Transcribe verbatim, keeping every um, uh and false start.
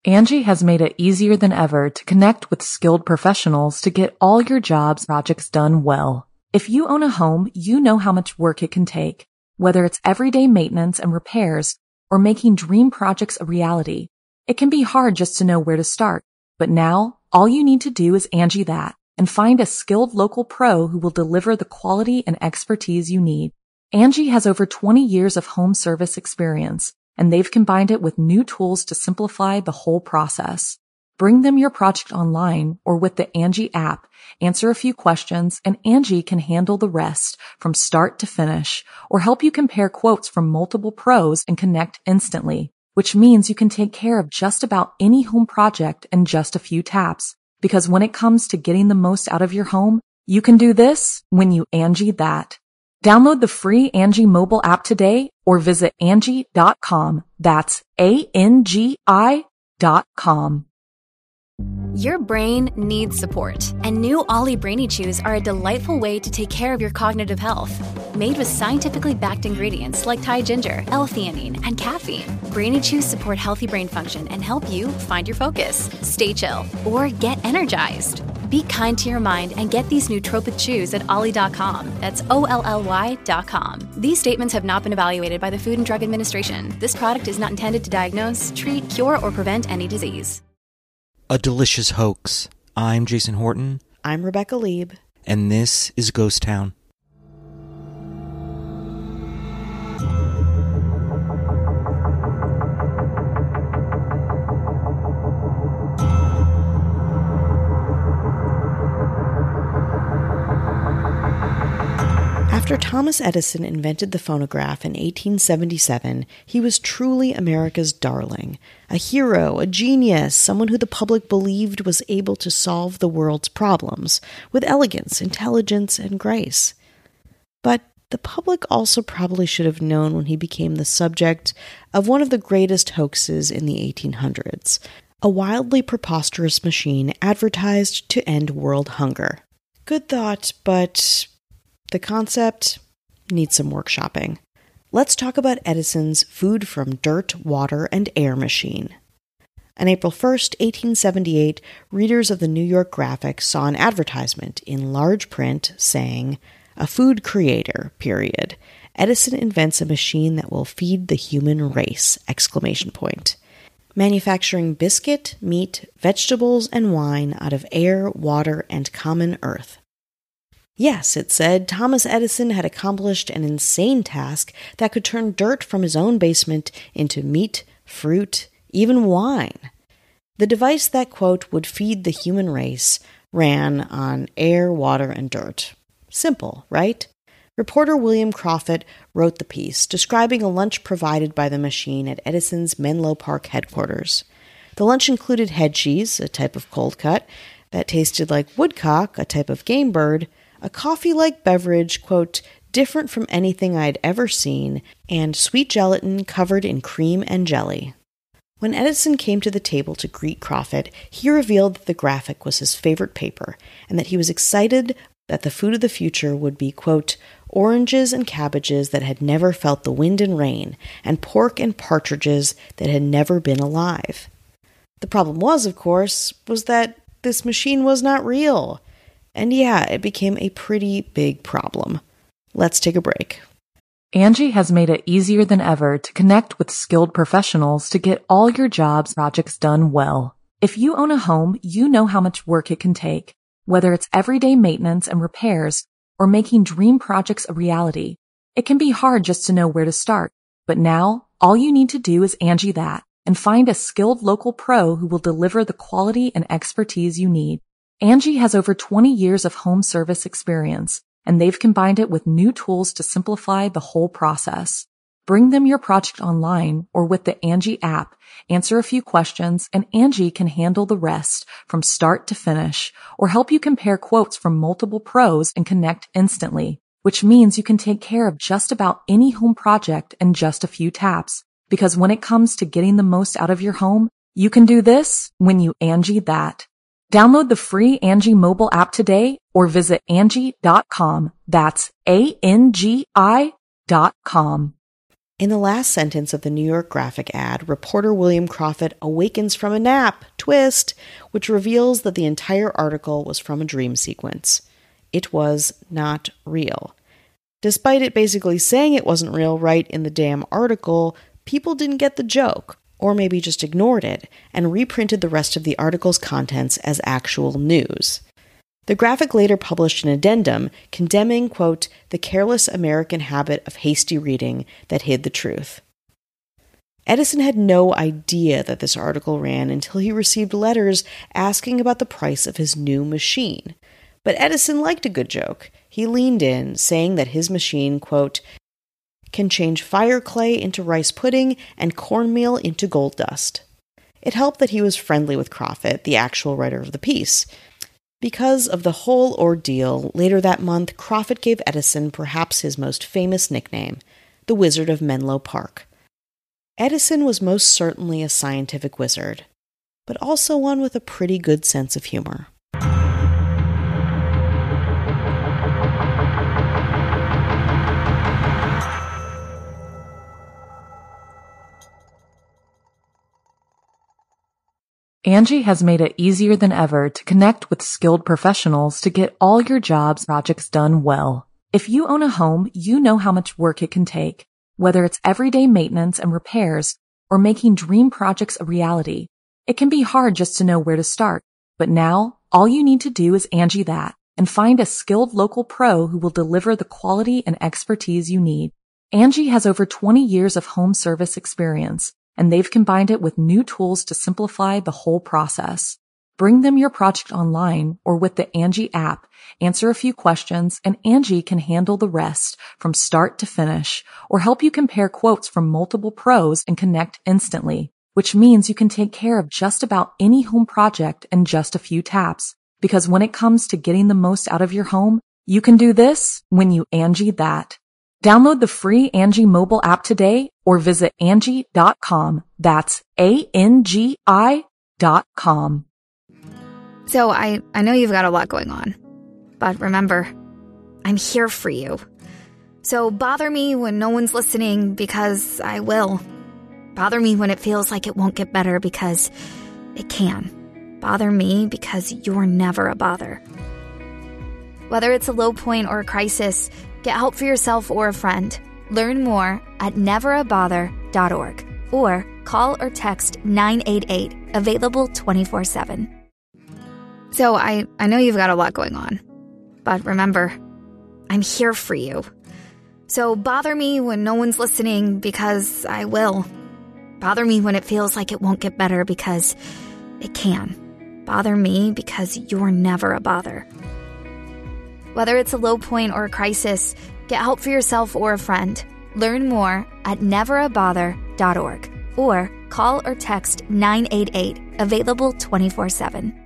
Angie has made it easier than ever to connect with skilled professionals to get all your jobs projects done well. If you own a home, you know how much work it can take, whether it's everyday maintenance and repairs or making dream projects a reality. It can be hard just to know where to start, but now all you need to do is Angie that and find a skilled local pro who will deliver the quality and expertise you need. Angie has over twenty years of home service experience, and they've combined it with new tools to simplify the whole process. Bring them your project online or with the Angie app, answer a few questions, and Angie can handle the rest from start to finish, or help you compare quotes from multiple pros and connect instantly, which means you can take care of just about any home project in just a few taps. Because when it comes to getting the most out of your home, you can do this when you Angie that. Download the free Angie mobile app today or visit Angie dot com. That's A N G I dot com. Your brain needs support, and new Ollie Brainy Chews are a delightful way to take care of your cognitive health. Made with scientifically backed ingredients like Thai ginger, L-theanine, and caffeine, Brainy Chews support healthy brain function and help you find your focus, stay chill, or get energized. Be kind to your mind and get these nootropic chews at ollie dot com. That's O L L Y dot com. These statements have not been evaluated by the Food and Drug Administration. This product is not intended to diagnose, treat, cure, or prevent any disease. A delicious hoax. I'm Jason Horton. I'm Rebecca Lieb. And this is Ghost Town. After Thomas Edison invented the phonograph in eighteen seventy-seven, he was truly America's darling, a hero, a genius, someone who the public believed was able to solve the world's problems with elegance, intelligence, and grace. But the public also probably should have known when he became the subject of one of the greatest hoaxes in the eighteen hundreds, a wildly preposterous machine advertised to end world hunger. Good thought, but the concept needs some workshopping. Let's talk about Edison's food from dirt, water, and air machine. On April first, eighteen seventy-eight, readers of the New York Graphic saw an advertisement in large print saying, "A food creator, period. Edison invents a machine that will feed the human race!" Exclamation point. Manufacturing biscuit, meat, vegetables, and wine out of air, water, and common earth. Yes, it said, Thomas Edison had accomplished an insane task that could turn dirt from his own basement into meat, fruit, even wine. The device that, quote, would feed the human race ran on air, water, and dirt. Simple, right? Reporter William Crawford wrote the piece, describing a lunch provided by the machine at Edison's Menlo Park headquarters. The lunch included head cheese, a type of cold cut, that tasted like woodcock, a type of game bird, a coffee-like beverage, quote, different from anything I'd ever seen, and sweet gelatin covered in cream and jelly. When Edison came to the table to greet Crawford, he revealed that the graphic was his favorite paper, and that he was excited that the food of the future would be, quote, oranges and cabbages that had never felt the wind and rain, and pork and partridges that had never been alive. The problem was, of course, was that this machine was not real. And yeah, it became a pretty big problem. Let's take a break. Angie has made it easier than ever to connect with skilled professionals to get all your jobs projects done well. If you own a home, you know how much work it can take, whether it's everyday maintenance and repairs or making dream projects a reality. It can be hard just to know where to start, but now all you need to do is Angie that and find a skilled local pro who will deliver the quality and expertise you need. Angie has over twenty years of home service experience, and they've combined it with new tools to simplify the whole process. Bring them your project online or with the Angie app, answer a few questions, and Angie can handle the rest from start to finish, or help you compare quotes from multiple pros and connect instantly, which means you can take care of just about any home project in just a few taps. Because when it comes to getting the most out of your home, you can do this when you Angie that. Download the free Angie mobile app today or visit Angie dot com. That's A N G I dot com. In the last sentence of the New York Graphic ad, reporter William Croffett awakens from a nap, twist, which reveals that the entire article was from a dream sequence. It was not real. Despite it basically saying it wasn't real right in the damn article, people didn't get the joke, or maybe just ignored it, and reprinted the rest of the article's contents as actual news. The Graphic later published an addendum condemning, quote, the careless American habit of hasty reading that hid the truth. Edison had no idea that this article ran until he received letters asking about the price of his new machine. But Edison liked a good joke. He leaned in, saying that his machine, quote, can change fire clay into rice pudding and cornmeal into gold dust. It helped that he was friendly with Croffett, the actual writer of the piece. Because of the whole ordeal, later that month, Croffett gave Edison perhaps his most famous nickname, the Wizard of Menlo Park. Edison was most certainly a scientific wizard, but also one with a pretty good sense of humor. Angie has made it easier than ever to connect with skilled professionals to get all your jobs projects done well. If you own a home, you know how much work it can take, whether it's everyday maintenance and repairs or making dream projects a reality. It can be hard just to know where to start, but now all you need to do is Angie that and find a skilled local pro who will deliver the quality and expertise you need. Angie has over twenty years of home service experience, and they've combined it with new tools to simplify the whole process. Bring them your project online or with the Angie app, answer a few questions, and Angie can handle the rest from start to finish, or help you compare quotes from multiple pros and connect instantly, which means you can take care of just about any home project in just a few taps. Because when it comes to getting the most out of your home, you can do this when you Angie that. Download the free Angie mobile app today or visit Angie dot com. That's A N G I dot com. So I, I know you've got a lot going on, but remember, I'm here for you. So bother me when no one's listening because I will. Bother me when it feels like it won't get better because it can. Bother me because you're never a bother. Whether it's a low point or a crisis, get help for yourself or a friend. Learn more at never a bother dot org or call or text nine eight eight, available twenty-four seven. So I, I know you've got a lot going on, but remember, I'm here for you. So bother me when no one's listening because I will. Bother me when it feels like it won't get better because it can. Bother me because you're never a bother. Whether it's a low point or a crisis, get help for yourself or a friend. Learn more at never a bother dot org or call or text nine eight eight, available twenty-four seven.